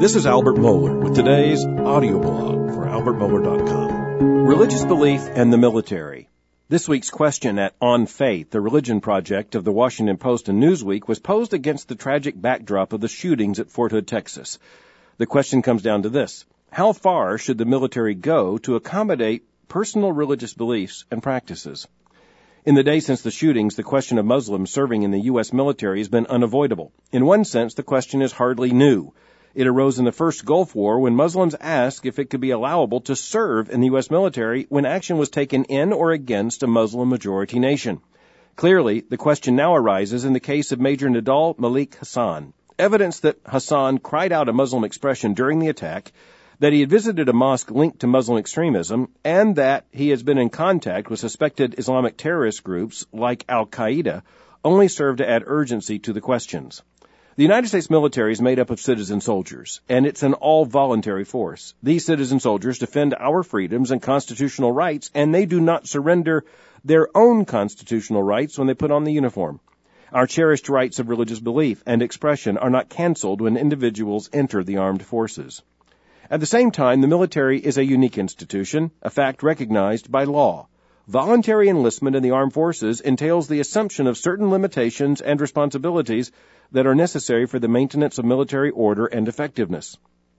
This is Albert Mohler with today's audio blog for albertmohler.com. Religious belief and the military. This week's question at On Faith, the religion project of the Washington Post and Newsweek, was posed against the tragic backdrop of the shootings at Fort Hood, Texas. The question comes down to this: how far should the military go to accommodate personal religious beliefs and practices? In the days since the shootings, the question of Muslims serving in the U.S. military has been unavoidable. In one sense, the question is hardly new. It arose in the first Gulf War when Muslims asked if it could be allowable to serve in the U.S. military when action was taken in or against a Muslim-majority nation. Clearly, the question now arises in the case of Major Nidal Malik Hasan. Evidence that Hasan cried out a Muslim expression during the attack, that he had visited a mosque linked to Muslim extremism, and that he has been in contact with suspected Islamic terrorist groups like Al-Qaeda only serve to add urgency to the questions. The United States military is made up of citizen soldiers, and it's an all-voluntary force. These citizen soldiers defend our freedoms and constitutional rights, and they do not surrender their own constitutional rights when they put on the uniform. Our cherished rights of religious belief and expression are not canceled when individuals enter the armed forces. At the same time, the military is a unique institution, a fact recognized by law. Voluntary enlistment in the armed forces entails the assumption of certain limitations and responsibilities that are necessary for the maintenance of military order and effectiveness.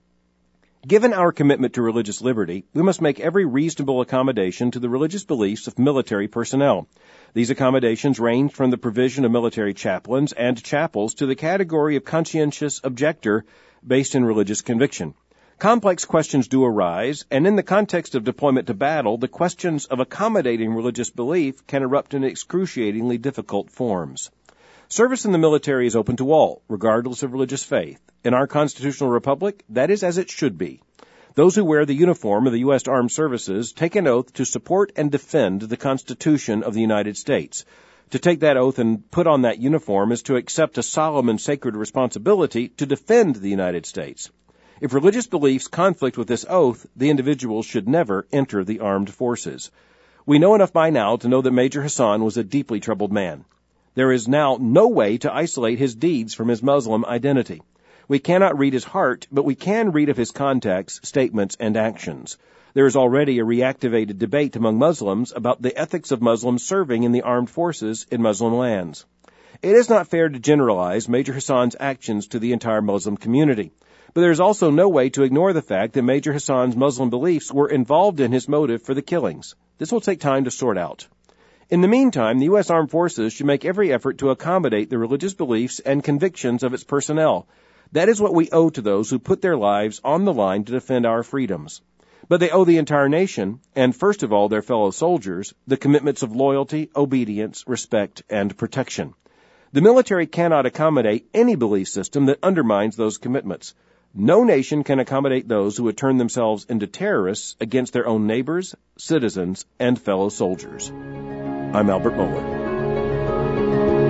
Given our commitment to religious liberty, we must make every reasonable accommodation to the religious beliefs of military personnel. These accommodations range from the provision of military chaplains and chapels to the category of conscientious objector based in religious conviction. Complex questions do arise, and in the context of deployment to battle, the questions of accommodating religious belief can erupt in excruciatingly difficult forms. Service in the military is open to all, regardless of religious faith. In our constitutional republic, that is as it should be. Those who wear the uniform of the U.S. Armed Services take an oath to support and defend the Constitution of the United States. To take that oath and put on that uniform is to accept a solemn and sacred responsibility to defend the United States. If religious beliefs conflict with this oath, the individual should never enter the armed forces. We know enough by now to know that Major Hasan was a deeply troubled man. There is now no way to isolate his deeds from his Muslim identity. We cannot read his heart, but we can read of his contacts, statements, and actions. There is already a reactivated debate among Muslims about the ethics of Muslims serving in the armed forces in Muslim lands. It is not fair to generalize Major Hasan's actions to the entire Muslim community. But there is also no way to ignore the fact that Major Hasan's Muslim beliefs were involved in his motive for the killings. This will take time to sort out. In the meantime, the U.S. Armed Forces should make every effort to accommodate the religious beliefs and convictions of its personnel. That is what we owe to those who put their lives on the line to defend our freedoms. But they owe the entire nation, and first of all their fellow soldiers, the commitments of loyalty, obedience, respect, and protection. The military cannot accommodate any belief system that undermines those commitments. No nation can accommodate those who would turn themselves into terrorists against their own neighbors, citizens, and fellow soldiers. I'm Albert Mohler.